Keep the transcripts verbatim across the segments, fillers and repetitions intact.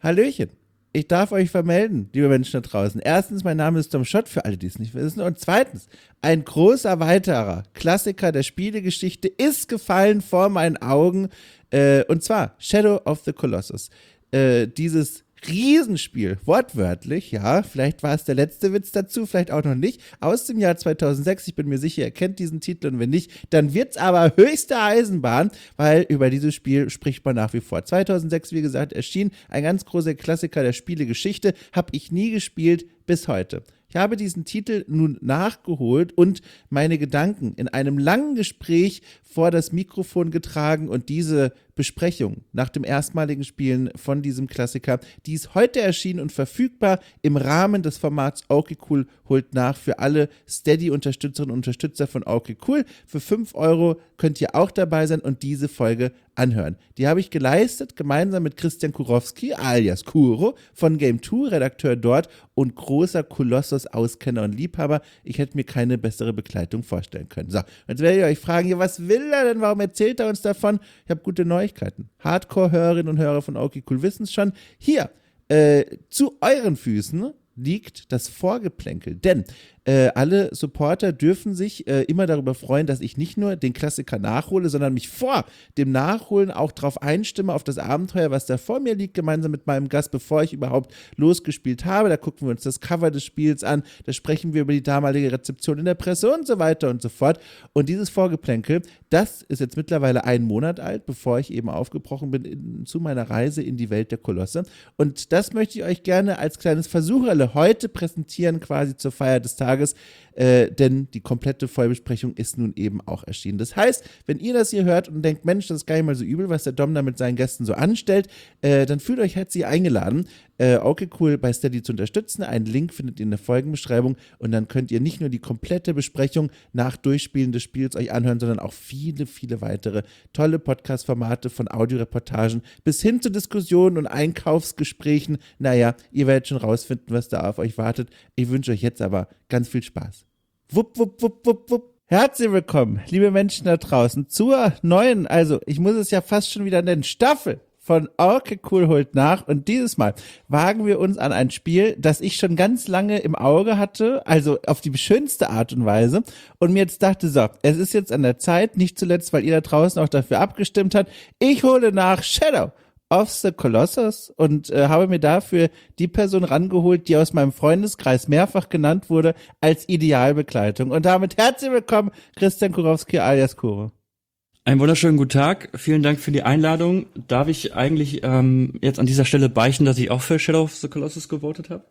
Hallöchen. Ich darf euch vermelden, liebe Menschen da draußen. Erstens, mein Name ist Tom Schott, für alle, die es nicht wissen. Und zweitens, ein großer weiterer Klassiker der Spielegeschichte ist gefallen vor meinen Augen. Äh, und zwar Shadow of the Colossus. Äh, dieses Riesenspiel, wortwörtlich, ja, vielleicht war es der letzte Witz dazu, vielleicht auch noch nicht, aus dem Jahr zweitausendsechs, ich bin mir sicher, ihr kennt diesen Titel und wenn nicht, dann wird's aber höchste Eisenbahn, weil über dieses Spiel spricht man nach wie vor. zweitausendsechs, wie gesagt, erschien ein ganz großer Klassiker der Spielegeschichte, habe ich nie gespielt bis heute. Ich habe diesen Titel nun nachgeholt und meine Gedanken in einem langen Gespräch vor das Mikrofon getragen und diese Besprechung nach dem erstmaligen Spielen von diesem Klassiker, die ist heute erschienen und verfügbar im Rahmen des Formats Okay Cool holt nach für alle Steady-Unterstützerinnen und Unterstützer von Okay Cool. Für fünf Euro könnt ihr auch dabei sein und diese Folge anhören. Die habe ich geleistet, gemeinsam mit Christian Kurowski, alias Kuro, von Game zwei, Redakteur dort und großer Kolossus-Auskenner und Liebhaber. Ich hätte mir keine bessere Begleitung vorstellen können. So, jetzt werdet ihr euch fragen, ja, was will er denn? Warum erzählt er uns davon? Ich habe gute Neuigkeiten. Hardcore-Hörerinnen und Hörer von Okay Cool wissen es schon. Hier, äh, zu euren Füßen liegt das Vorgeplänkel, denn äh, alle Supporter dürfen sich äh, immer darüber freuen, dass ich nicht nur den Klassiker nachhole, sondern mich vor dem Nachholen auch darauf einstimme, auf das Abenteuer, was da vor mir liegt, gemeinsam mit meinem Gast, bevor ich überhaupt losgespielt habe. Da gucken wir uns das Cover des Spiels an, da sprechen wir über die damalige Rezeption in der Presse und so weiter und so fort. Und dieses Vorgeplänkel, das ist jetzt mittlerweile einen Monat alt, bevor ich eben aufgebrochen bin in, zu meiner Reise in die Welt der Kolosse. Und das möchte ich euch gerne als kleines Versucherle heute präsentieren, quasi zur Feier des Tages. Äh, denn die komplette Vollbesprechung ist nun eben auch erschienen. Das heißt, wenn ihr das hier hört und denkt, Mensch, das ist gar nicht mal so übel, was der Dom da mit seinen Gästen so anstellt, äh, dann fühlt euch herzlich eingeladen, äh, Okay Cool bei Steady zu unterstützen. Einen Link findet ihr in der Folgenbeschreibung und dann könnt ihr nicht nur die komplette Besprechung nach Durchspielen des Spiels euch anhören, sondern auch viele, viele weitere tolle Podcast-Formate von Audioreportagen bis hin zu Diskussionen und Einkaufsgesprächen. Naja, ihr werdet schon rausfinden, was da auf euch wartet. Ich wünsche euch jetzt aber ganz viel Spaß. Wupp, wupp, wupp, wupp, wupp. Herzlich willkommen, liebe Menschen da draußen, zur neuen, also ich muss es ja fast schon wieder nennen, Staffel von Okay Cool holt nach. Und dieses Mal wagen wir uns an ein Spiel, das ich schon ganz lange im Auge hatte, also auf die schönste Art und Weise. Und mir jetzt dachte, so, es ist jetzt an der Zeit, nicht zuletzt, weil ihr da draußen auch dafür abgestimmt habt, ich hole nach Shadow of the Colossus und äh, habe mir dafür die Person rangeholt, die aus meinem Freundeskreis mehrfach genannt wurde als Idealbegleitung. Und damit herzlich willkommen, Christian Kurowski alias Kuro. Einen wunderschönen guten Tag. Vielen Dank für die Einladung. Darf ich eigentlich ähm, jetzt an dieser Stelle beichten, dass ich auch für Shadow of the Colossus gewotet habe?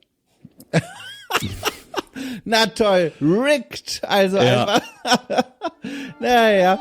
Na toll, rigged. Also ja. einfach. Naja.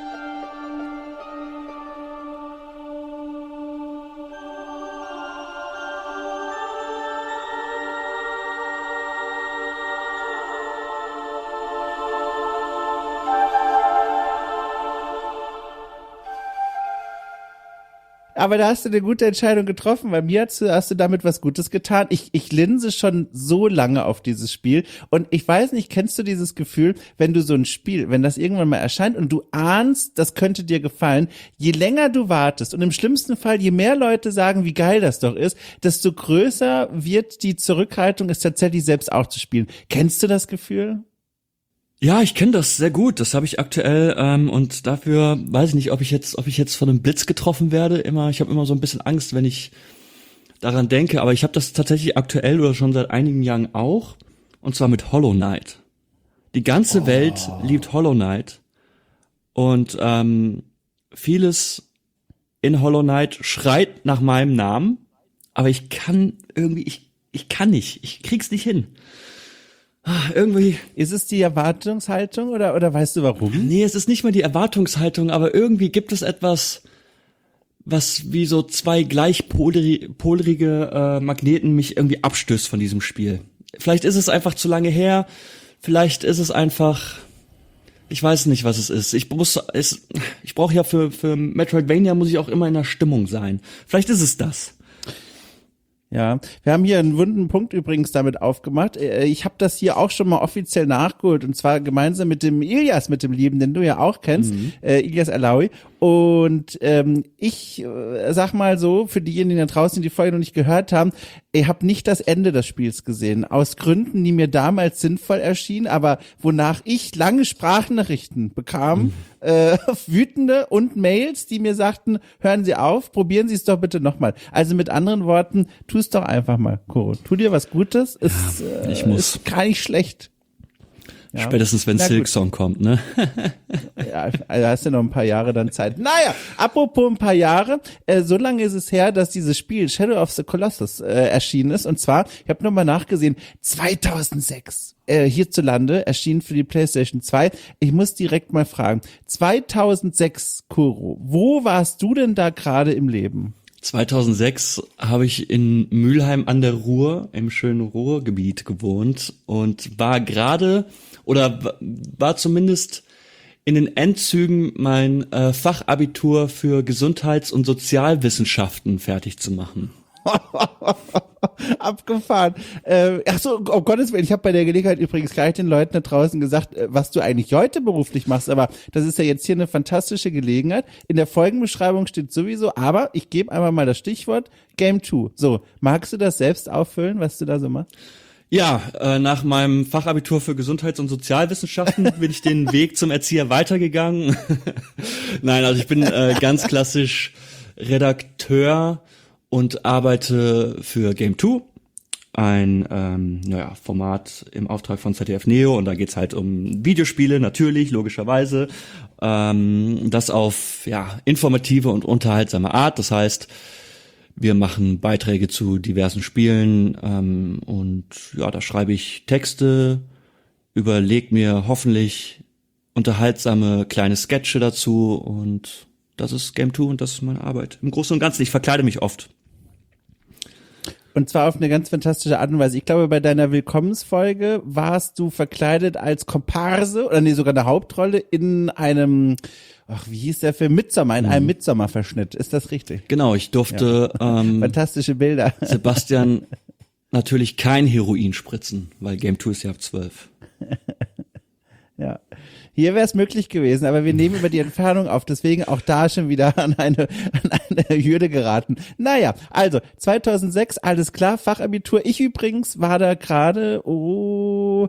Aber da hast du eine gute Entscheidung getroffen, weil mir hast du, hast du damit was Gutes getan. Ich, ich linse schon so lange auf dieses Spiel und ich weiß nicht, kennst du dieses Gefühl, wenn du so ein Spiel, wenn das irgendwann mal erscheint und du ahnst, das könnte dir gefallen, je länger du wartest und im schlimmsten Fall, je mehr Leute sagen, wie geil das doch ist, desto größer wird die Zurückhaltung, es tatsächlich selbst auch zu spielen. Kennst du das Gefühl? Ja, ich kenne das sehr gut. Das habe ich aktuell ähm, und dafür weiß ich nicht, ob ich jetzt, ob ich jetzt von einem Blitz getroffen werde. Immer, ich habe immer so ein bisschen Angst, wenn ich daran denke. Aber ich habe das tatsächlich aktuell oder schon seit einigen Jahren auch. Und zwar mit Hollow Knight. Die ganze oh. Welt liebt Hollow Knight und ähm, vieles in Hollow Knight schreit nach meinem Namen. Aber ich kann irgendwie, ich ich kann nicht, ich krieg's nicht hin. Ah, irgendwie. Ist es die Erwartungshaltung oder, oder weißt du warum? Nee, es ist nicht mal die Erwartungshaltung, aber irgendwie gibt es etwas, was wie so zwei gleichpolarige äh, Magneten mich irgendwie abstößt von diesem Spiel. Vielleicht ist es einfach zu lange her, vielleicht ist es einfach, ich weiß nicht, was es ist. Ich muss, es, ich brauche ja für, für Metroidvania muss ich auch immer in der Stimmung sein. Vielleicht ist es das. Ja, wir haben hier einen wunden Punkt übrigens damit aufgemacht. Ich habe das hier auch schon mal offiziell nachgeholt und zwar gemeinsam mit dem Ilias, mit dem Lieben, den du ja auch kennst, mhm. äh, Ilias Alaoui. Und ähm, ich äh, sag mal so, für diejenigen da draußen, die die Folge noch nicht gehört haben, ich habe nicht das Ende des Spiels gesehen. Aus Gründen, die mir damals sinnvoll erschienen, aber wonach ich lange Sprachnachrichten bekam, mhm. äh, wütende und Mails, die mir sagten, hören Sie auf, probieren Sie es doch bitte nochmal. Also mit anderen Worten, tu es doch einfach mal, Koro. Tu dir was Gutes, ja, ist, äh, ich muss. ist gar nicht schlecht. Ja. Spätestens, wenn Silksong kommt, ne? Ja, also hast du noch ein paar Jahre dann Zeit. Naja, apropos ein paar Jahre, äh, so lange ist es her, dass dieses Spiel Shadow of the Colossus äh, erschienen ist. Und zwar, ich habe nochmal nachgesehen, zweitausendsechs äh, hierzulande erschienen für die PlayStation zwei. Ich muss direkt mal fragen, zweitausendsechs, Kuro, wo warst du denn da gerade im Leben? zweitausendsechs habe ich in Mülheim an der Ruhr, im schönen Ruhrgebiet gewohnt und war gerade oder war zumindest in den Endzügen mein äh, Fachabitur für Gesundheits- und Sozialwissenschaften fertig zu machen. Abgefahren. Äh, ach so, um Gottes Willen, ich habe bei der Gelegenheit übrigens gleich den Leuten da draußen gesagt, was du eigentlich heute beruflich machst, aber das ist ja jetzt hier eine fantastische Gelegenheit. In der Folgenbeschreibung steht sowieso, aber ich gebe einmal mal das Stichwort Game zwei. So, magst du das selbst auffüllen, was du da so machst? Ja, äh, nach meinem Fachabitur für Gesundheits- und Sozialwissenschaften bin ich den Weg zum Erzieher weitergegangen. Nein, also ich bin äh, ganz klassisch Redakteur und arbeite für Game zwei, ein ähm, naja, Format im Auftrag von Z D F Neo, und da geht's halt um Videospiele, natürlich, logischerweise, ähm, das auf ja informative und unterhaltsame Art. Das heißt, wir machen Beiträge zu diversen Spielen ähm, und ja, da schreibe ich Texte, überleg mir hoffentlich unterhaltsame kleine Sketche dazu, und das ist Game zwei und das ist meine Arbeit. Im Großen und Ganzen, ich verkleide mich oft. Und zwar auf eine ganz fantastische Art und Weise. Ich glaube, bei deiner Willkommensfolge warst du verkleidet als Komparse, oder nee, sogar eine Hauptrolle in einem, ach, wie hieß der Film? Midsommar, in einem Midsommar-Verschnitt. Ist das richtig? Genau, ich durfte ja. ähm, fantastische Bilder. Sebastian natürlich kein Heroin spritzen, weil Game zwei ist ja ab zwölf. Ja. Hier wäre es möglich gewesen, aber wir nehmen über die Entfernung auf, deswegen auch da schon wieder an eine, an eine Hürde geraten. Naja, also zweitausendsechs, alles klar, Fachabitur. Ich übrigens war da gerade, oh,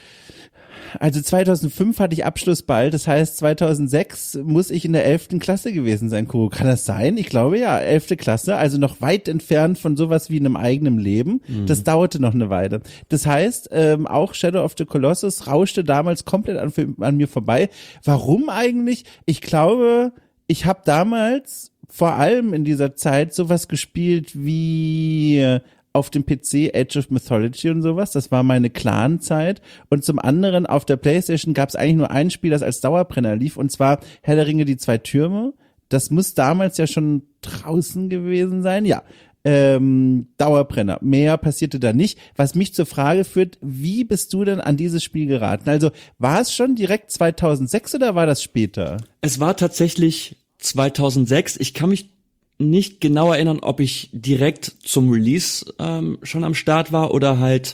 also zweitausendfünf hatte ich Abschluss bald, das heißt zweitausendsechs muss ich in der elften Klasse gewesen sein, Kuro. Kann das sein? Ich glaube ja, elfte Klasse, also noch weit entfernt von sowas wie einem eigenen Leben. Mhm. Das dauerte noch eine Weile. Das heißt, ähm, auch Shadow of the Colossus rauschte damals komplett an, an mir vorbei. Warum eigentlich? Ich glaube, ich habe damals vor allem in dieser Zeit sowas gespielt wie auf dem P C Age of Mythology und sowas, das war meine Clan-Zeit, und zum anderen auf der PlayStation gab es eigentlich nur ein Spiel, das als Dauerbrenner lief, und zwar Herr der Ringe, die zwei Türme. Das muss damals ja schon draußen gewesen sein, ja. Ähm, Dauerbrenner, mehr passierte da nicht, was mich zur Frage führt, wie bist du denn an dieses Spiel geraten? Also war es schon direkt zweitausendsechs oder war das später? Es war tatsächlich zweitausendsechs, ich kann mich nicht genau erinnern, ob ich direkt zum Release ähm, schon am Start war oder halt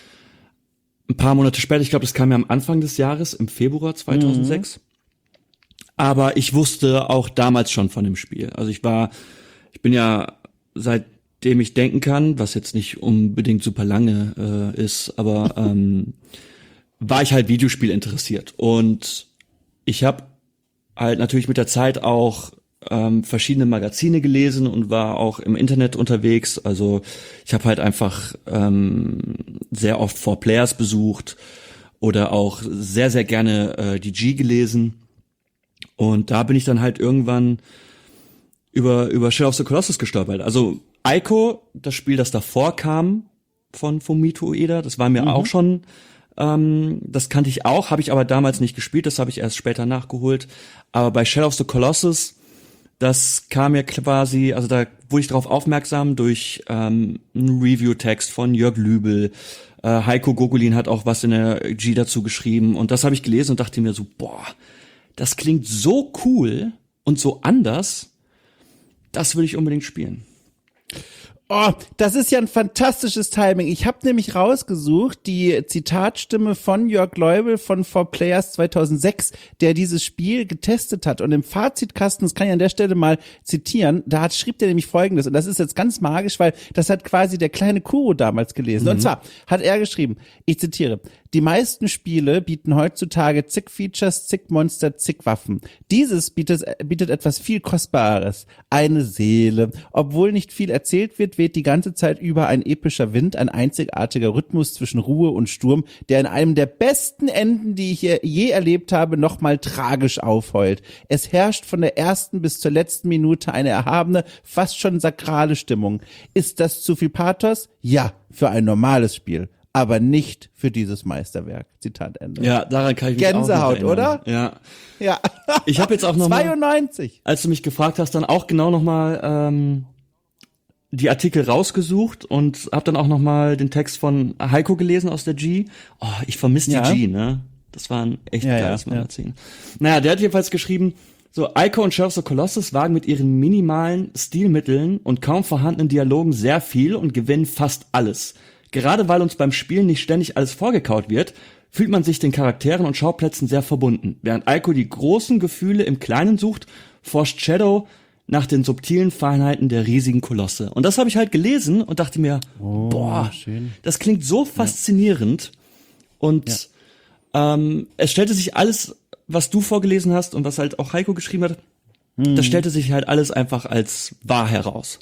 ein paar Monate später. Ich glaube, das kam ja am Anfang des Jahres, im Februar zweitausendsechs. Mhm. Aber ich wusste auch damals schon von dem Spiel. Also ich war, ich bin ja, seitdem ich denken kann, was jetzt nicht unbedingt super lange äh, ist, aber ähm, war ich halt Videospiel interessiert. Und ich habe halt natürlich mit der Zeit auch ähm, verschiedene Magazine gelesen und war auch im Internet unterwegs. Also ich habe halt einfach ähm, sehr oft four Players besucht oder auch sehr, sehr gerne äh, die G gelesen. Und da bin ich dann halt irgendwann über über Shadow of the Colossus gestolpert. Also Ico, das Spiel, das davor kam von Fumito Ueda, das war mir mhm. auch schon, ähm, das kannte ich auch, habe ich aber damals nicht gespielt, das habe ich erst später nachgeholt. Aber bei Shadow of the Colossus, das kam mir quasi, also da wurde ich darauf aufmerksam durch ähm, einen Review-Text von Jörg Lübel. Äh, Heiko Gogolin hat auch was in der G dazu geschrieben, und das habe ich gelesen und dachte mir so, boah, das klingt so cool und so anders, das will ich unbedingt spielen. Oh, das ist ja ein fantastisches Timing. Ich habe nämlich rausgesucht die Zitatstimme von Jörg Leubel von four Players zweitausendsechs, der dieses Spiel getestet hat. Und im Fazitkasten, das kann ich an der Stelle mal zitieren, da hat, schrieb der nämlich Folgendes. Und das ist jetzt ganz magisch, weil das hat quasi der kleine Kuro damals gelesen. Mhm. Und zwar hat er geschrieben, ich zitiere, die meisten Spiele bieten heutzutage zig Features, zig Monster, zig Waffen. Dieses bietet, bietet etwas viel Kostbares. Eine Seele. Obwohl nicht viel erzählt wird, weht die ganze Zeit über ein epischer Wind, ein einzigartiger Rhythmus zwischen Ruhe und Sturm, der in einem der besten Enden, die ich je erlebt habe, nochmal tragisch aufheult. Es herrscht von der ersten bis zur letzten Minute eine erhabene, fast schon sakrale Stimmung. Ist das zu viel Pathos? Ja, für ein normales Spiel. Aber nicht für dieses Meisterwerk. Zitat Ende. Ja, daran kann ich mich Gänsehaut, auch noch erinnern. oder? Ja. Ja. Ich habe jetzt auch noch zweiundneunzig. Mal, als du mich gefragt hast, dann auch genau noch mal ähm, die Artikel rausgesucht und habe dann auch noch mal den Text von Heiko gelesen aus der G. Oh, ich vermisse die ja. G, ne? Das war ein echt ja, geiles ja, Magazin. Ja. Naja, der hat jedenfalls geschrieben, so, Ico und Shadow of the Colossus wagen mit ihren minimalen Stilmitteln und kaum vorhandenen Dialogen sehr viel und gewinnen fast alles. Gerade weil uns beim Spielen nicht ständig alles vorgekaut wird, fühlt man sich den Charakteren und Schauplätzen sehr verbunden. Während Ico die großen Gefühle im Kleinen sucht, forscht Shadow nach den subtilen Feinheiten der riesigen Kolosse. Und das habe ich halt gelesen und dachte mir, oh, boah, schön. Das klingt so faszinierend. Ja. Und ja. Ähm, es stellte sich alles, was du vorgelesen hast und was halt auch Heiko geschrieben hat, hm. das stellte sich halt alles einfach als wahr heraus.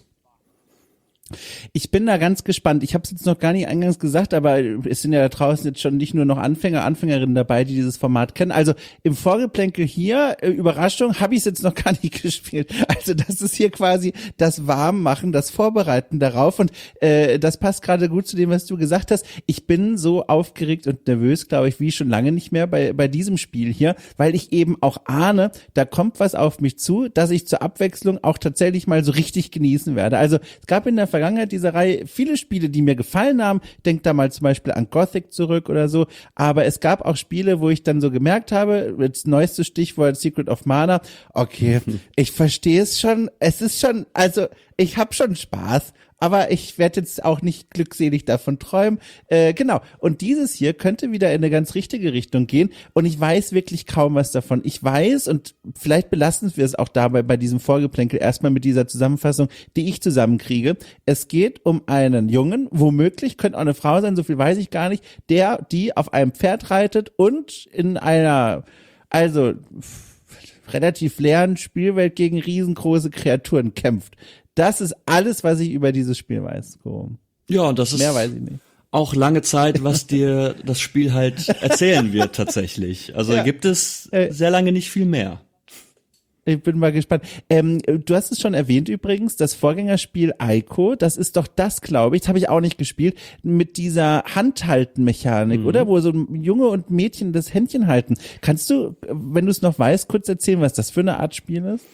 Ich bin da ganz gespannt. Ich habe es jetzt noch gar nicht eingangs gesagt, aber es sind ja da draußen jetzt schon nicht nur noch Anfänger, Anfängerinnen dabei, die dieses Format kennen. Also im Vorgeplänkel hier, äh, Überraschung, habe ich es jetzt noch gar nicht gespielt. Also das ist hier quasi das Warmmachen, das Vorbereiten darauf und äh, das passt gerade gut zu dem, was du gesagt hast. Ich bin so aufgeregt und nervös, glaube ich, wie schon lange nicht mehr bei bei diesem Spiel hier, weil ich eben auch ahne, da kommt was auf mich zu, dass ich zur Abwechslung auch tatsächlich mal so richtig genießen werde. Also es gab in der Vergangenheit dieser Reihe viele Spiele, die mir gefallen haben. Denk da mal zum Beispiel an Gothic zurück oder so. Aber es gab auch Spiele, wo ich dann so gemerkt habe, das neueste Stichwort Secret of Mana, okay, ich verstehe es schon. Es ist schon, also ich habe schon Spaß. Aber ich werde jetzt auch nicht glückselig davon träumen. Äh, genau. Und dieses hier könnte wieder in eine ganz richtige Richtung gehen. Und ich weiß wirklich kaum was davon. Ich weiß, und vielleicht belassen wir es auch dabei bei diesem Vorgeplänkel erstmal mit dieser Zusammenfassung, die ich zusammenkriege. Es geht um einen Jungen, womöglich, könnte auch eine Frau sein, so viel weiß ich gar nicht, der, die auf einem Pferd reitet und in einer, also relativ leeren Spielwelt gegen riesengroße Kreaturen kämpft. Das ist alles, was ich über dieses Spiel weiß. So. Ja, und das ist mehr weiß ich nicht. Auch lange Zeit, was dir das Spiel halt erzählen wird tatsächlich. Also ja. gibt es sehr lange nicht viel mehr. Ich bin mal gespannt. Ähm, du hast es schon erwähnt übrigens, das Vorgängerspiel Ico, das ist doch das, glaube ich, das habe ich auch nicht gespielt, mit dieser Handhalten-Mechanik, mhm. oder? Wo so ein Junge und Mädchen das Händchen halten. Kannst du, wenn du es noch weißt, kurz erzählen, was das für eine Art Spiel ist?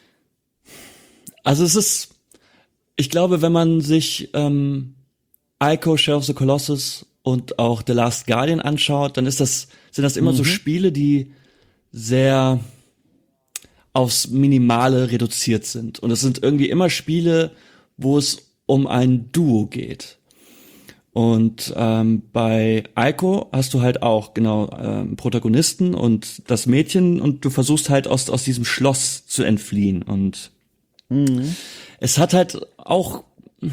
Also es ist, ich glaube, wenn man sich ähm, Ico, Shadow of the Colossus und auch The Last Guardian anschaut, dann ist das, sind das immer mhm. so Spiele, die sehr aufs Minimale reduziert sind. Und es sind irgendwie immer Spiele, wo es um ein Duo geht. Und ähm, bei Ico hast du halt auch genau ähm, Protagonisten und das Mädchen und du versuchst halt aus aus diesem Schloss zu entfliehen. Und mhm. es hat halt auch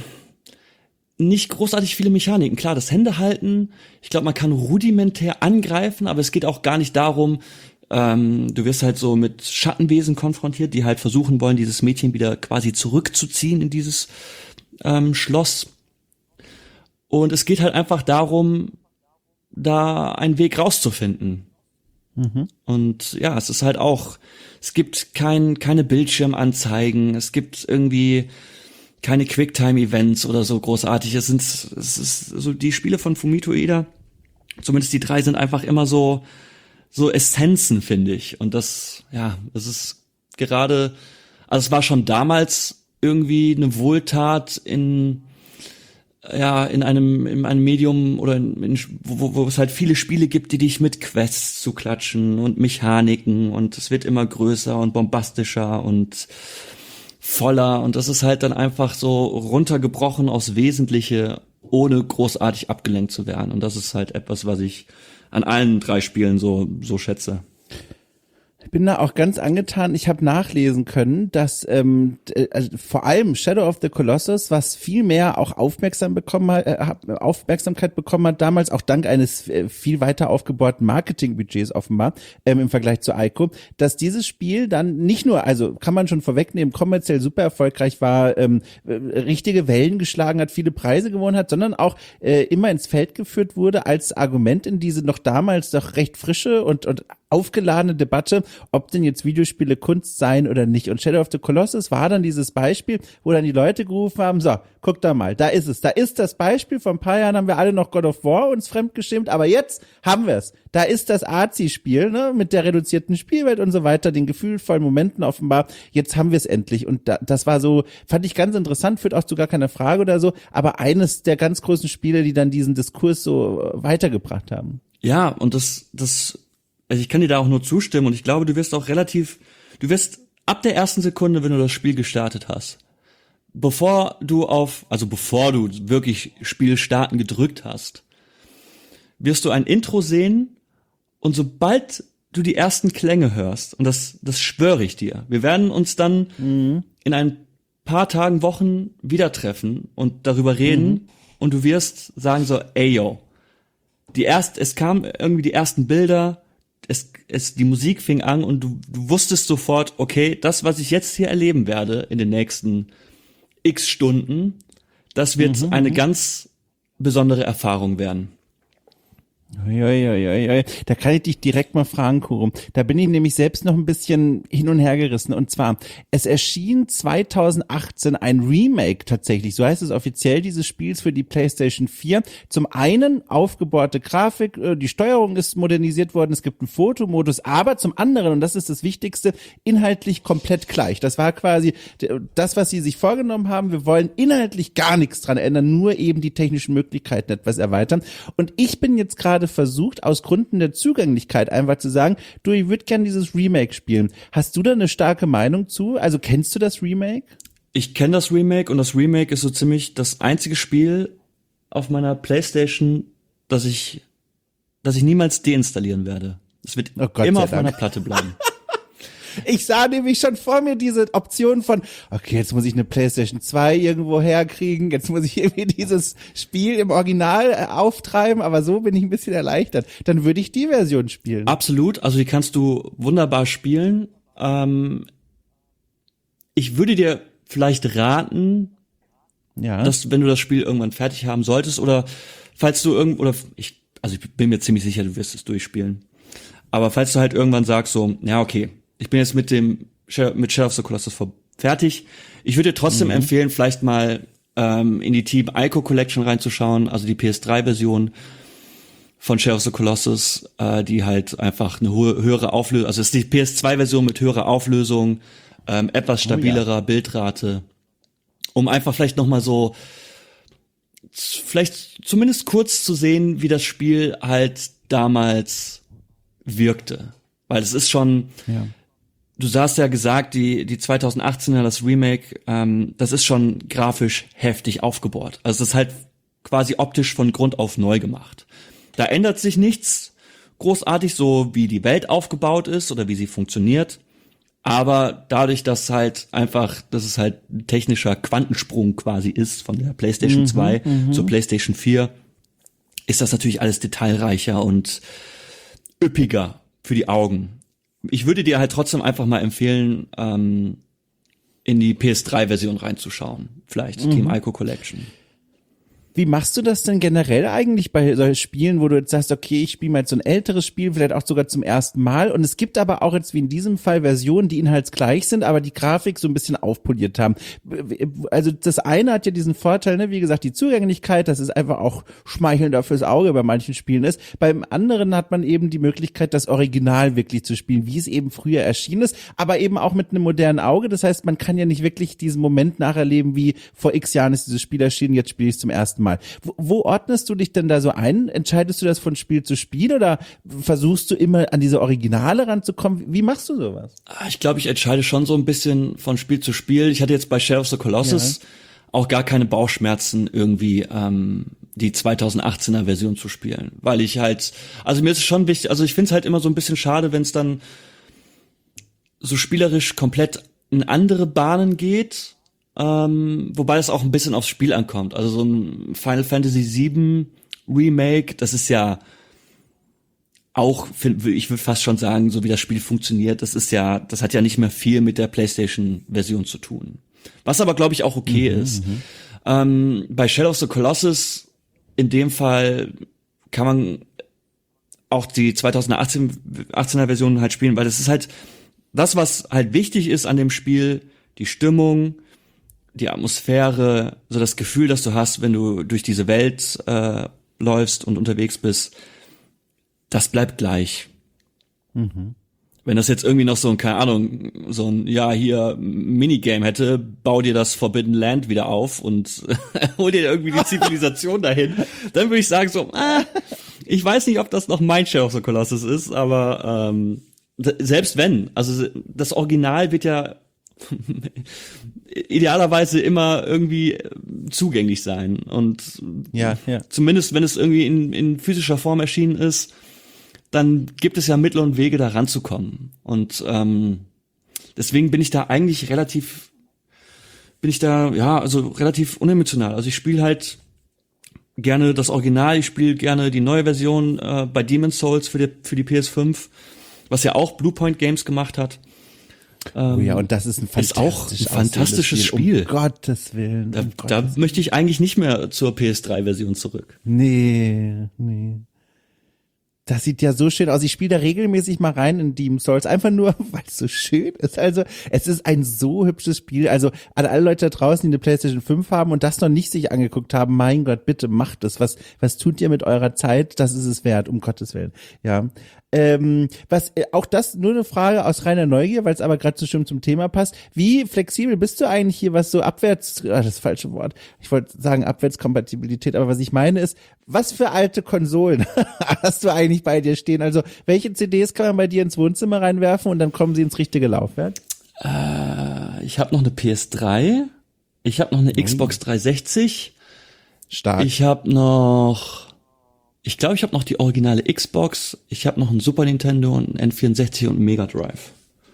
nicht großartig viele Mechaniken. Klar, das Händehalten, ich glaube, man kann rudimentär angreifen, aber es geht auch gar nicht darum, ähm, du wirst halt so mit Schattenwesen konfrontiert, die halt versuchen wollen, dieses Mädchen wieder quasi zurückzuziehen in dieses ähm, Schloss. Und es geht halt einfach darum, da einen Weg rauszufinden. Mhm. Und ja, es ist halt auch, es gibt kein, keine Bildschirmanzeigen, es gibt irgendwie keine Quicktime-Events oder so großartig. Es sind, es ist so die Spiele von Fumito Ueda, zumindest die drei sind einfach immer so, so Essenzen, finde ich. Und das, ja, es ist gerade, also es war schon damals irgendwie eine Wohltat in, ja, in einem, in einem Medium oder in, in, wo, wo es halt viele Spiele gibt, die dich mit Quests zu klatschen und Mechaniken und es wird immer größer und bombastischer und voller und das ist halt dann einfach so runtergebrochen aufs Wesentliche, ohne großartig abgelenkt zu werden. Und das ist halt etwas, was ich an allen drei Spielen so so schätze. Ich bin da auch ganz angetan. Ich habe nachlesen können, dass ähm, also vor allem Shadow of the Colossus, was viel mehr auch aufmerksam bekommen hat, äh, Aufmerksamkeit bekommen hat, damals auch dank eines äh, viel weiter aufgebohrten Marketingbudgets offenbar ähm, im Vergleich zu Ico, dass dieses Spiel dann nicht nur, also kann man schon vorwegnehmen, kommerziell super erfolgreich war, ähm, äh, richtige Wellen geschlagen hat, viele Preise gewonnen hat, sondern auch äh, immer ins Feld geführt wurde als Argument in diese noch damals doch recht frische und und aufgeladene Debatte, ob denn jetzt Videospiele Kunst seien oder nicht. Und Shadow of the Colossus war dann dieses Beispiel, wo dann die Leute gerufen haben, so, guck da mal, da ist es. Da ist das Beispiel. Vor ein paar Jahren haben wir alle noch God of War uns fremdgestimmt, aber jetzt haben wir es. Da ist das Arzi-Spiel, ne, mit der reduzierten Spielwelt und so weiter, den gefühlvollen Momenten offenbar. Jetzt haben wir es endlich. Und da, das war so, fand ich ganz interessant, führt auch zu gar keiner Frage oder so, aber eines der ganz großen Spiele, die dann diesen Diskurs so weitergebracht haben. Ja, und das, das, also ich kann dir da auch nur zustimmen und ich glaube, du wirst auch relativ, du wirst ab der ersten Sekunde, wenn du das Spiel gestartet hast, bevor du auf, also bevor du wirklich Spiel starten gedrückt hast, wirst du ein Intro sehen und sobald du die ersten Klänge hörst, und das, das schwöre ich dir, wir werden uns dann mhm. in ein paar Tagen, Wochen wieder treffen und darüber reden mhm. und du wirst sagen so, ey yo, die erst, es kamen irgendwie die ersten Bilder, Es, es, die Musik fing an und du, du wusstest sofort, okay, das, was ich jetzt hier erleben werde in den nächsten x Stunden, das wird mhm, eine ganz besondere Erfahrung werden. Ja, ja, ja, ja. Da kann ich dich direkt mal fragen, Kurum. Da bin ich nämlich selbst noch ein bisschen hin und her gerissen. Und zwar, es erschien zweitausendachtzehn ein Remake tatsächlich, so heißt es offiziell, dieses Spiels für die PlayStation vier. Zum einen aufgebohrte Grafik, die Steuerung ist modernisiert worden, es gibt einen Fotomodus, aber zum anderen, und das ist das Wichtigste, inhaltlich komplett gleich. Das war quasi das, was sie sich vorgenommen haben. Wir wollen inhaltlich gar nichts dran ändern, nur eben die technischen Möglichkeiten etwas erweitern. Und ich bin jetzt gerade versucht, aus Gründen der Zugänglichkeit einfach zu sagen, du, ich würde gerne dieses Remake spielen. Hast du da eine starke Meinung zu? Also kennst du das Remake? Ich kenne das Remake und das Remake ist so ziemlich das einzige Spiel auf meiner PlayStation, das ich, das ich niemals deinstallieren werde. Es wird oh Gott, immer auf meiner Platte bleiben. Ich sah nämlich schon vor mir diese Option von, okay, jetzt muss ich eine PlayStation zwei irgendwo herkriegen, jetzt muss ich irgendwie dieses Spiel im Original äh, auftreiben, aber so bin ich ein bisschen erleichtert. Dann würde ich die Version spielen. Absolut, also die kannst du wunderbar spielen. Ähm, ich würde dir vielleicht raten, ja, dass wenn du das Spiel irgendwann fertig haben solltest oder falls du irgend oder ich, also ich bin mir ziemlich sicher, du wirst es durchspielen. Aber falls du halt irgendwann sagst so, ja okay, ich bin jetzt mit dem mit Shadow of the Colossus fertig. Ich würde dir trotzdem mhm. empfehlen, vielleicht mal ähm, in die Team Ico Collection reinzuschauen, also die P S drei Version von Shadow of the Colossus, äh, die halt einfach eine hohe, höhere Auflösung, also es ist die P S zwei Version mit höherer Auflösung, ähm, etwas stabilerer oh, ja. Bildrate, um einfach vielleicht noch mal so vielleicht zumindest kurz zu sehen, wie das Spiel halt damals wirkte, weil es ist schon ja. Du hast ja gesagt, die die zweitausendachtzehner, das Remake, ähm, das ist schon grafisch heftig aufgebohrt. Also das ist halt quasi optisch von Grund auf neu gemacht. Da ändert sich nichts großartig, so wie die Welt aufgebaut ist oder wie sie funktioniert. Aber dadurch, dass halt einfach, dass es halt ein technischer Quantensprung quasi ist von der PlayStation mhm, zwei mhm. zur PlayStation vier, ist das natürlich alles detailreicher und üppiger für die Augen. Ich würde dir halt trotzdem einfach mal empfehlen, ähm, in die P S drei Version reinzuschauen. Vielleicht mhm. Team Ico Collection. Wie machst du das denn generell eigentlich bei solchen Spielen, wo du jetzt sagst, okay, ich spiele mal jetzt so ein älteres Spiel, vielleicht auch sogar zum ersten Mal, und es gibt aber auch jetzt wie in diesem Fall Versionen, die inhaltsgleich sind, aber die Grafik so ein bisschen aufpoliert haben. Also das eine hat ja diesen Vorteil, ne, wie gesagt, die Zugänglichkeit, dass es einfach auch schmeichelnder fürs Auge bei manchen Spielen ist. Beim anderen hat man eben die Möglichkeit, das Original wirklich zu spielen, wie es eben früher erschienen ist, aber eben auch mit einem modernen Auge. Das heißt, man kann ja nicht wirklich diesen Moment nacherleben, wie vor x Jahren ist dieses Spiel erschienen, jetzt spiele ich es zum ersten Mal. mal. Wo, wo ordnest du dich denn da so ein? Entscheidest du das von Spiel zu Spiel oder versuchst du immer an diese Originale ranzukommen? Wie machst du sowas? Ich glaube, ich entscheide schon so ein bisschen von Spiel zu Spiel. Ich hatte jetzt bei Shadow of the Colossus ja. auch gar keine Bauchschmerzen, irgendwie ähm, die zweitausendachtzehner Version zu spielen. Weil ich halt, also mir ist es schon wichtig, also ich finde es halt immer so ein bisschen schade, wenn es dann so spielerisch komplett in andere Bahnen geht. Ähm, wobei es auch ein bisschen aufs Spiel ankommt. Also so ein Final Fantasy sieben Remake, das ist ja auch, find, ich würde fast schon sagen, so wie das Spiel funktioniert, das ist ja, das hat ja nicht mehr viel mit der PlayStation-Version zu tun. Was aber, glaube ich, auch okay mhm, ist. Mhm. Ähm, bei Shadow of the Colossus, in dem Fall, kann man auch die zweitausendachtzehner Version halt spielen, weil das ist halt das, was halt wichtig ist an dem Spiel, die Stimmung, die Atmosphäre, so das Gefühl, das du hast, wenn du durch diese Welt äh, läufst und unterwegs bist, das bleibt gleich. Mhm. Wenn das jetzt irgendwie noch so ein, keine Ahnung, so ein, ja, hier Minigame hätte, bau dir das Forbidden Land wieder auf und hol dir irgendwie die Zivilisation dahin, dann würde ich sagen so, ah, ich weiß nicht, ob das noch mein Shadow of the Colossus ist, aber ähm, selbst wenn, also das Original wird ja idealerweise immer irgendwie zugänglich sein und ja, ja. zumindest wenn es irgendwie in, in physischer Form erschienen ist, dann gibt es ja Mittel und Wege, da ranzukommen. Und ähm, deswegen bin ich da eigentlich relativ, bin ich da, ja, also relativ unemotional. Also ich spiele halt gerne das Original, ich spiele gerne die neue Version äh, bei Demon's Souls für die, für die P S fünf, was ja auch Bluepoint Games gemacht hat. Ähm, oh ja, und das ist ein fantastisch ist auch ein fantastisches Spiel. Um Gottes Willen. Da, um da Gottes möchte ich eigentlich nicht mehr zur P S drei Version zurück. Nee, nee. Das sieht ja so schön aus. Ich spiele da regelmäßig mal rein in Demon's Souls, einfach nur, weil es so schön ist. Also, es ist ein so hübsches Spiel. Also, an alle Leute da draußen, die eine PlayStation fünf haben und das noch nicht sich angeguckt haben, mein Gott, bitte macht es. Was, was tut ihr mit eurer Zeit? Das ist es wert, um Gottes Willen. Ja. Ähm, was, äh, auch das nur eine Frage aus reiner Neugier, weil es aber gerade so schön zum Thema passt. Wie flexibel bist du eigentlich hier, was so abwärts, ah, das ist das falsche Wort. Ich wollte sagen Abwärtskompatibilität, aber was ich meine ist, was für alte Konsolen hast du eigentlich bei dir stehen? Also, welche C Ds kann man bei dir ins Wohnzimmer reinwerfen und dann kommen sie ins richtige Laufwerk? Äh, ich habe noch eine P S drei, ich habe noch eine Xbox dreihundertsechzig. Stark. Ich habe noch Ich glaube, ich habe noch die originale Xbox, ich habe noch ein Super Nintendo und ein N vierundsechzig und ein Mega Drive.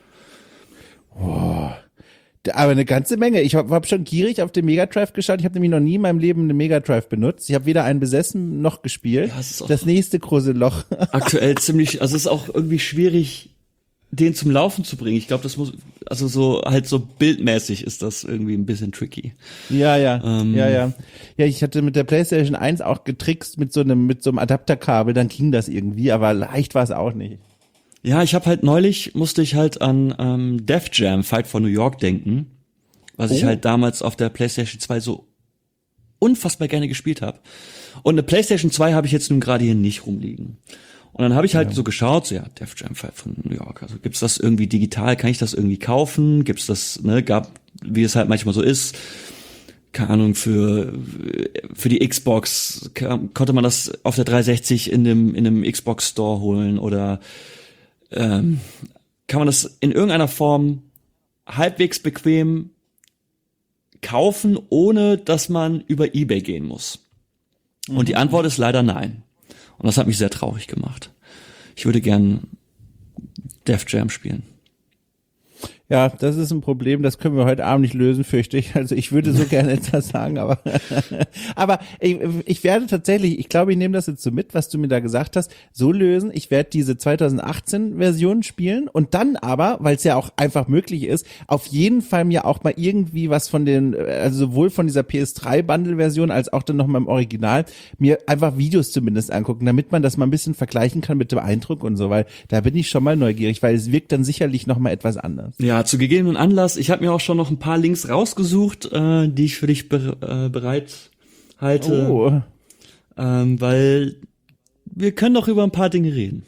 Oh, aber eine ganze Menge. Ich habe hab schon gierig auf den Mega Drive geschaut. Ich habe nämlich noch nie in meinem Leben einen Mega Drive benutzt. Ich habe weder einen besessen noch gespielt. Ja, es ist auch das nächste große Loch. Aktuell ziemlich, also es ist auch irgendwie schwierig, den zum Laufen zu bringen. Ich glaube, das muss, also so halt so bildmäßig ist das irgendwie ein bisschen tricky. Ja, ja, ähm, ja, ja. Ja, ich hatte mit der PlayStation eins auch getrickst mit so einem, mit so einem Adapterkabel, dann ging das irgendwie, aber leicht war es auch nicht. Ja, ich habe halt neulich, musste ich halt an ähm, Def Jam Fight for New York denken, was oh. ich halt damals auf der PlayStation zwei so unfassbar gerne gespielt habe. Und eine PlayStation zwei habe ich jetzt nun gerade hier nicht rumliegen. Und dann habe ich halt ja. so geschaut, so ja, Def Jam Fight von New York, also gibt's das irgendwie digital, kann ich das irgendwie kaufen? Gibt's das, ne, gab, wie es halt manchmal so ist, keine Ahnung, für für die Xbox kann, konnte man das auf der dreihundertsechzig in dem in einem Xbox Store holen oder ähm, kann man das in irgendeiner Form halbwegs bequem kaufen, ohne dass man über eBay gehen muss? Mhm. Und die Antwort ist leider nein. Und das hat mich sehr traurig gemacht. Ich würde gern Def Jam spielen. Ja, das ist ein Problem, das können wir heute Abend nicht lösen, fürchte ich. Also ich würde so gerne etwas sagen, aber aber ich, ich werde tatsächlich, ich glaube, ich nehme das jetzt so mit, was du mir da gesagt hast, so lösen. Ich werde diese zweitausendachtzehn Version spielen und dann aber, weil es ja auch einfach möglich ist, auf jeden Fall mir auch mal irgendwie was von den, also sowohl von dieser P S drei Bundle Version als auch dann nochmal im Original, mir einfach Videos zumindest angucken, damit man das mal ein bisschen vergleichen kann mit dem Eindruck und so, weil da bin ich schon mal neugierig, weil es wirkt dann sicherlich nochmal etwas anders. Ja, zu gegebenen Anlass. Ich habe mir auch schon noch ein paar Links rausgesucht, äh, die ich für dich be- äh, bereit halte. Oh. Ähm, weil wir können doch über ein paar Dinge reden.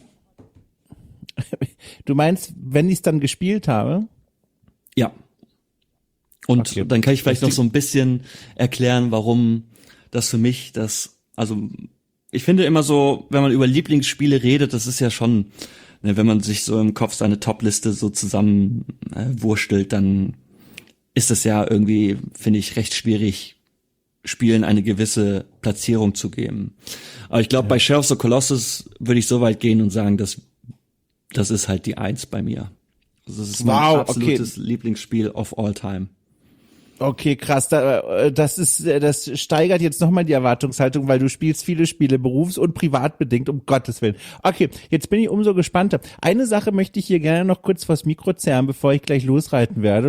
Du meinst, wenn ich es dann gespielt habe? Ja. Und okay. dann kann ich vielleicht noch so ein bisschen erklären, warum das für mich das, also ich finde immer so, wenn man über Lieblingsspiele redet, das ist ja schon, ne, wenn man sich so im Kopf seine Top-Liste so zusammen äh, wurstelt, dann ist das ja irgendwie, finde ich, recht schwierig, Spielen eine gewisse Platzierung zu geben. Aber ich glaube, ja. bei Shadow of the Colossus würde ich so weit gehen und sagen, dass das ist halt die Eins bei mir. Also das ist wow, mein absolutes okay. Lieblingsspiel of all time. Okay, krass. Das ist, das steigert jetzt nochmal die Erwartungshaltung, weil du spielst viele Spiele berufs- und privatbedingt, um Gottes Willen. Okay, jetzt bin ich umso gespannter. Eine Sache möchte ich hier gerne noch kurz vors Mikro zerren, bevor ich gleich losreiten werde.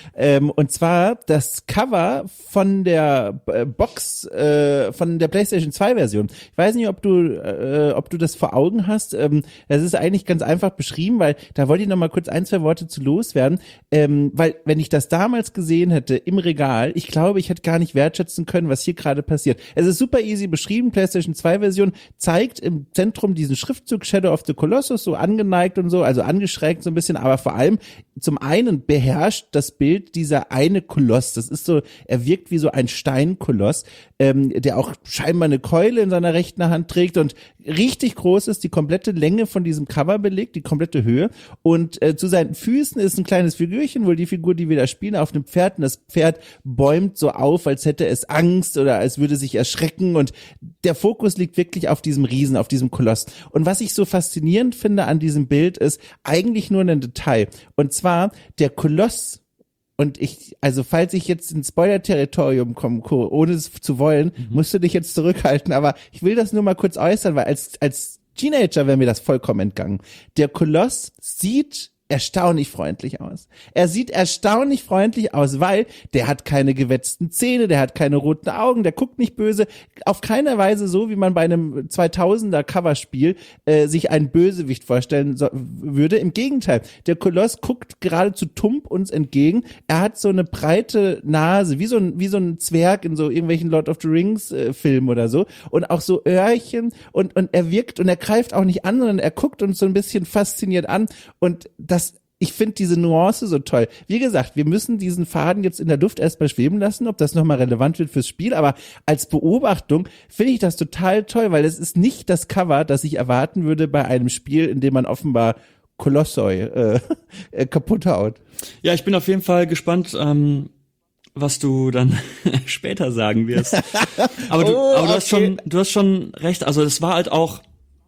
Und zwar das Cover von der Box, von der PlayStation zwei Version. Ich weiß nicht, ob du, ob du das vor Augen hast. Das ist eigentlich ganz einfach beschrieben, weil da wollte ich nochmal kurz ein, zwei Worte zu loswerden. Weil, wenn ich das damals gesehen hätte, im Regal, ich glaube, ich hätte gar nicht wertschätzen können, was hier gerade passiert. Es ist super easy beschrieben, PlayStation zwei Version zeigt im Zentrum diesen Schriftzug Shadow of the Colossus, so angeneigt und so, also angeschrägt so ein bisschen, aber vor allem zum einen beherrscht das Bild dieser eine Koloss, das ist so, er wirkt wie so ein Steinkoloss, ähm, der auch scheinbar eine Keule in seiner rechten Hand trägt und richtig groß ist, die komplette Länge von diesem Cover belegt, die komplette Höhe und äh, zu seinen Füßen ist ein kleines Figürchen, wohl die Figur, die wir da spielen, auf einem Pferd und das Pferd bäumt so auf, als hätte es Angst oder als würde sich erschrecken und der Fokus liegt wirklich auf diesem Riesen, auf diesem Koloss. Und was ich so faszinierend finde an diesem Bild ist eigentlich nur ein Detail und zwar der Koloss. Und ich, also falls ich jetzt ins Spoiler-Territorium komme, ohne es zu wollen, mhm. musst du dich jetzt zurückhalten, aber ich will das nur mal kurz äußern, weil als, als Teenager wäre mir das vollkommen entgangen. Der Koloss sieht erstaunlich freundlich aus. Er sieht erstaunlich freundlich aus, weil der hat keine gewetzten Zähne, der hat keine roten Augen, der guckt nicht böse, auf keiner Weise so, wie man bei einem zweitausender Coverspiel äh, sich einen Bösewicht vorstellen so, würde. Im Gegenteil, der Koloss guckt geradezu tump uns entgegen. Er hat so eine breite Nase, wie so ein wie so ein Zwerg in so irgendwelchen Lord of the Rings äh, Filmen oder so und auch so Öhrchen und und er wirkt und er greift auch nicht an, sondern er guckt uns so ein bisschen fasziniert an und das ich finde diese Nuance so toll. Wie gesagt, wir müssen diesen Faden jetzt in der Luft erstmal schweben lassen, ob das nochmal relevant wird fürs Spiel, aber als Beobachtung finde ich das total toll, weil es ist nicht das Cover, das ich erwarten würde bei einem Spiel, in dem man offenbar Kolossoi äh, äh, kaputt haut. Ja, ich bin auf jeden Fall gespannt, ähm, was du dann später sagen wirst. Aber du, oh, aber du okay. hast schon, du hast schon recht, also das war halt auch,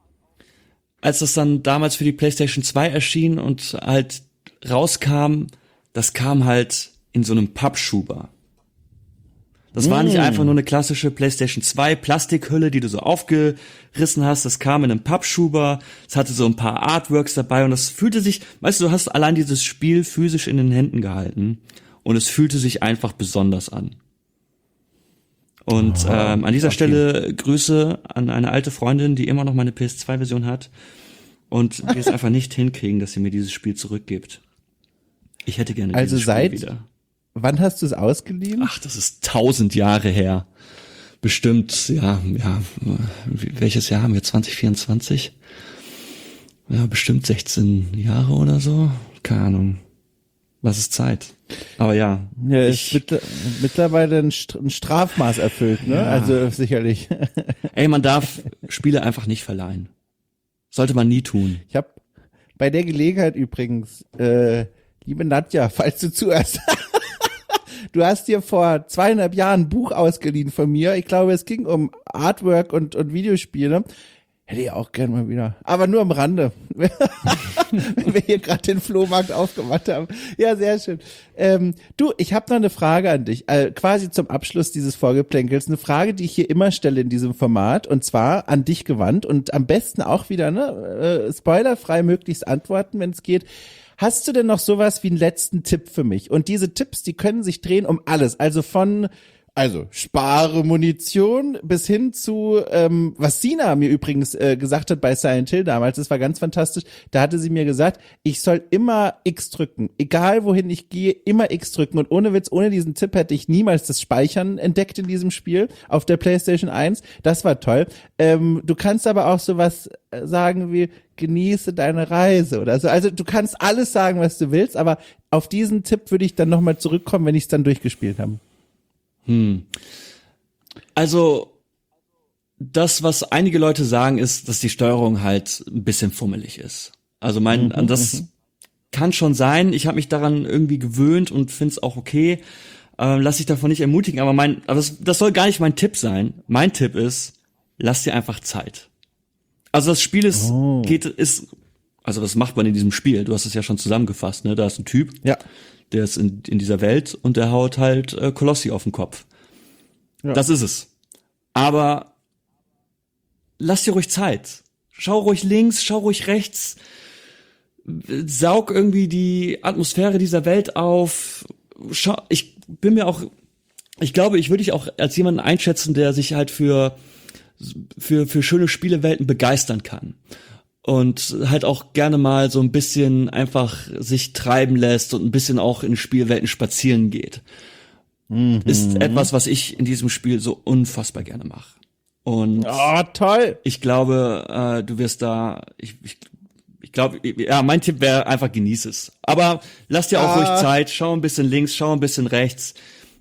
als das dann damals für die PlayStation zwei erschien und halt rauskam, das kam halt in so einem Pappschuber. Das mm. war nicht einfach nur eine klassische PlayStation zwei Plastikhülle, die du so aufgerissen hast. Das kam in einem Pappschuber. Es hatte so ein paar Artworks dabei und das fühlte sich, weißt du, du hast allein dieses Spiel physisch in den Händen gehalten und es fühlte sich einfach besonders an. Und ähm, an dieser okay. Stelle Grüße an eine alte Freundin, die immer noch meine P S zwei Version hat und wir es einfach nicht hinkriegen, dass sie mir dieses Spiel zurückgibt. Ich hätte gerne also dieses seit, Spiel wieder. Wann hast du es ausgeliehen? Ach, das ist tausend Jahre her. Bestimmt, ja, ja. Welches Jahr haben wir? zwanzig vierundzwanzig? Ja, bestimmt sechzehn Jahre oder so. Keine Ahnung. Was ist Zeit? Aber ja. Ja, ist mit, mittlerweile ein Strafmaß erfüllt, ne? Ja. Also sicherlich. Ey, man darf Spiele einfach nicht verleihen. Sollte man nie tun. Ich habe bei der Gelegenheit übrigens, äh, liebe Nadja, falls du zuhörst, du hast dir vor zweieinhalb Jahren ein Buch ausgeliehen von mir. Ich glaube, es ging um Artwork und, und Videospiele. Hätte ich auch gern mal wieder. Aber nur am Rande. Wenn wir hier gerade den Flohmarkt aufgemacht haben. Ja, sehr schön. Ähm, du, ich habe noch eine Frage an dich. Äh, quasi zum Abschluss dieses Vorgeplänkels. Eine Frage, die ich hier immer stelle in diesem Format. Und zwar an dich gewandt. Und am besten auch wieder, ne, äh, spoilerfrei möglichst antworten, wenn es geht. Hast du denn noch sowas wie einen letzten Tipp für mich? Und diese Tipps, die können sich drehen um alles. Also von... Also, spare Munition bis hin zu, ähm, was Sina mir übrigens äh, gesagt hat bei Silent Hill damals, das war ganz fantastisch, da hatte sie mir gesagt, ich soll immer X drücken, egal wohin ich gehe, immer X drücken und ohne Witz, ohne diesen Tipp hätte ich niemals das Speichern entdeckt in diesem Spiel auf der PlayStation eins, das war toll. Ähm, du kannst aber auch sowas sagen wie, genieße deine Reise oder so, also du kannst alles sagen, was du willst, aber auf diesen Tipp würde ich dann nochmal zurückkommen, wenn ich es dann durchgespielt habe. Hm. Also, das, was einige Leute sagen, ist, dass die Steuerung halt ein bisschen fummelig ist. Also mein, Mhm, das mhm. kann schon sein. Ich habe mich daran irgendwie gewöhnt und finde es auch okay. Ähm, lass dich davon nicht ermutigen. Aber mein, aber das, das soll gar nicht mein Tipp sein. Mein Tipp ist, lass dir einfach Zeit. Also das Spiel ist, Oh. geht, ist, also was macht man in diesem Spiel? Du hast es ja schon zusammengefasst, ne? Da ist ein Typ, Ja. der ist in, in dieser Welt und der haut halt äh, Kolossi auf den Kopf. Ja. Das ist es. Aber lass dir ruhig Zeit. Schau ruhig links, schau ruhig rechts. Saug irgendwie die Atmosphäre dieser Welt auf. Schau, ich bin mir auch, ich glaube, ich würde dich auch als jemanden einschätzen, der sich halt für für für schöne Spielewelten begeistern kann und halt auch gerne mal so ein bisschen einfach sich treiben lässt und ein bisschen auch in Spielwelten spazieren geht. Mhm. Ist etwas, was ich in diesem Spiel so unfassbar gerne mache. Und Oh, toll. ich glaube, äh, du wirst da, ich, ich, ich glaube, ja, mein Tipp wäre einfach, genieß es. Aber lass dir auch Ah. ruhig Zeit, schau ein bisschen links, schau ein bisschen rechts.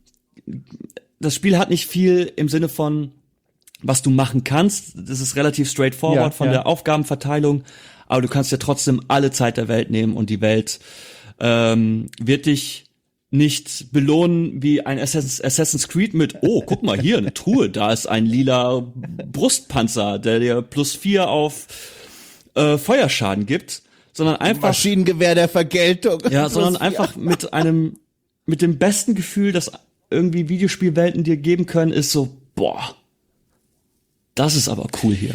Das Spiel hat nicht viel im Sinne von, was du machen kannst. Das ist relativ straightforward Ja, von ja. der Aufgabenverteilung, aber du kannst ja trotzdem alle Zeit der Welt nehmen und die Welt ähm, wird dich nicht belohnen wie ein Assassin's, Assassin's Creed mit, oh, guck mal hier, eine Truhe, da ist ein lila Brustpanzer, der dir plus vier auf äh, Feuerschaden gibt, sondern einfach, Maschinengewehr der Vergeltung. ja, sondern Plus einfach mit einem, mit dem besten Gefühl, das irgendwie Videospielwelten dir geben können, ist so, boah, das ist aber cool hier.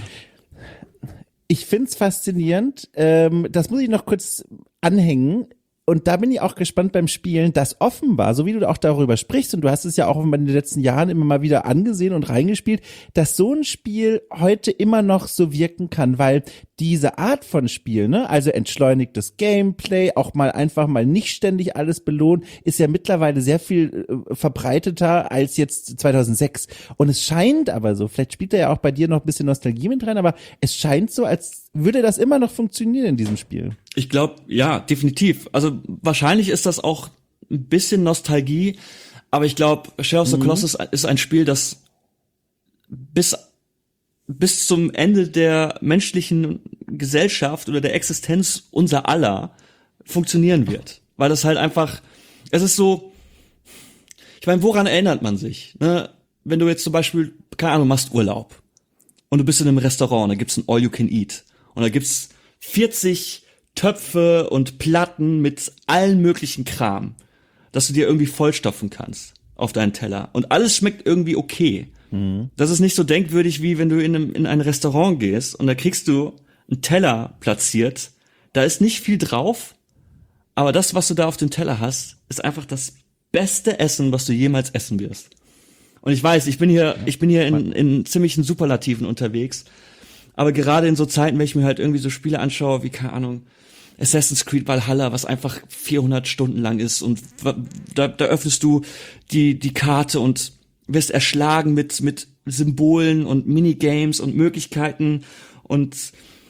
Ich find's faszinierend. Ähm, das muss ich noch kurz anhängen. Und da bin ich auch gespannt beim Spielen, dass offenbar, so wie du auch darüber sprichst, und du hast es ja auch in den letzten Jahren immer mal wieder angesehen und reingespielt, dass so ein Spiel heute immer noch so wirken kann, weil diese Art von Spiel, ne, also entschleunigtes Gameplay, auch mal einfach mal nicht ständig alles belohnen, ist ja mittlerweile sehr viel äh, verbreiteter als jetzt zweitausendsechs. Und es scheint aber so, vielleicht spielt da ja auch bei dir noch ein bisschen Nostalgie mit rein, aber es scheint so, als würde das immer noch funktionieren in diesem Spiel. Ich glaube, ja, definitiv. Also wahrscheinlich ist das auch ein bisschen Nostalgie, aber ich glaube, Shadow of the Colossus ist ein Spiel, das bis bis zum Ende der menschlichen Gesellschaft oder der Existenz unser aller funktionieren wird, weil das halt einfach, es ist so, ich meine, woran erinnert man sich? Ne? Wenn du jetzt zum Beispiel, keine Ahnung, machst Urlaub und du bist in einem Restaurant, da gibt's ein All You Can Eat und da gibt's vierzig Töpfe und Platten mit allen möglichen Kram, dass du dir irgendwie vollstopfen kannst auf deinen Teller. Und alles schmeckt irgendwie okay. Mhm. Das ist nicht so denkwürdig, wie wenn du in, einem, in ein Restaurant gehst und da kriegst du einen Teller platziert. Da ist nicht viel drauf, aber das, was du da auf dem Teller hast, ist einfach das beste Essen, was du jemals essen wirst. Und ich weiß, ich bin hier, ich bin hier in, in ziemlichen Superlativen unterwegs. Aber gerade in so Zeiten, wenn ich mir halt irgendwie so Spiele anschaue, wie, keine Ahnung, Assassin's Creed Valhalla, was einfach vierhundert Stunden lang ist und da, da öffnest du die, die Karte und wirst erschlagen mit, mit Symbolen und Minigames und Möglichkeiten und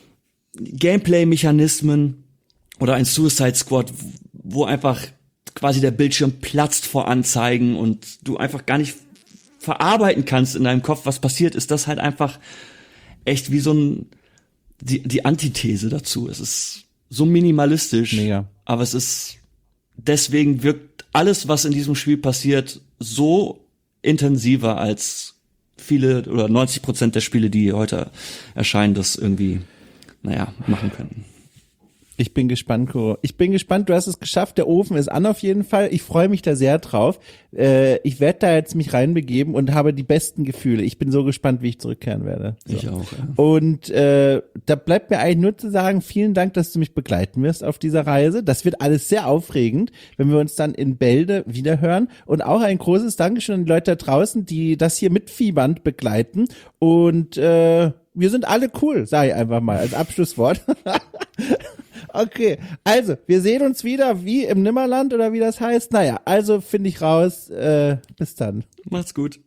Gameplay-Mechanismen oder ein Suicide Squad, wo einfach quasi der Bildschirm platzt vor Anzeigen und du einfach gar nicht verarbeiten kannst in deinem Kopf, was passiert, ist das halt einfach echt wie so ein, die, die Antithese dazu. Es ist so minimalistisch, Mega. Aber es ist, deswegen wirkt alles, was in diesem Spiel passiert, so intensiver als viele oder neunzig Prozent der Spiele, die heute erscheinen, das irgendwie, naja, machen könnten. Ich bin gespannt, Kuro. Ich bin gespannt, du hast es geschafft, der Ofen ist an auf jeden Fall. Ich freue mich da sehr drauf. Äh, ich werde da jetzt mich reinbegeben und habe die besten Gefühle. Ich bin so gespannt, wie ich zurückkehren werde. So. Ich auch, ja. Und äh, da bleibt mir eigentlich nur zu sagen, vielen Dank, dass du mich begleiten wirst auf dieser Reise. Das wird alles sehr aufregend, wenn wir uns dann in Bälde wiederhören. Und auch ein großes Dankeschön an die Leute da draußen, die das hier mitfiebernd begleiten. Und äh, wir sind alle cool, sage ich einfach mal als Abschlusswort. Okay, also, wir sehen uns wieder wie im Nimmerland oder wie das heißt. Naja, also finde ich raus. Äh, bis dann. Macht's gut.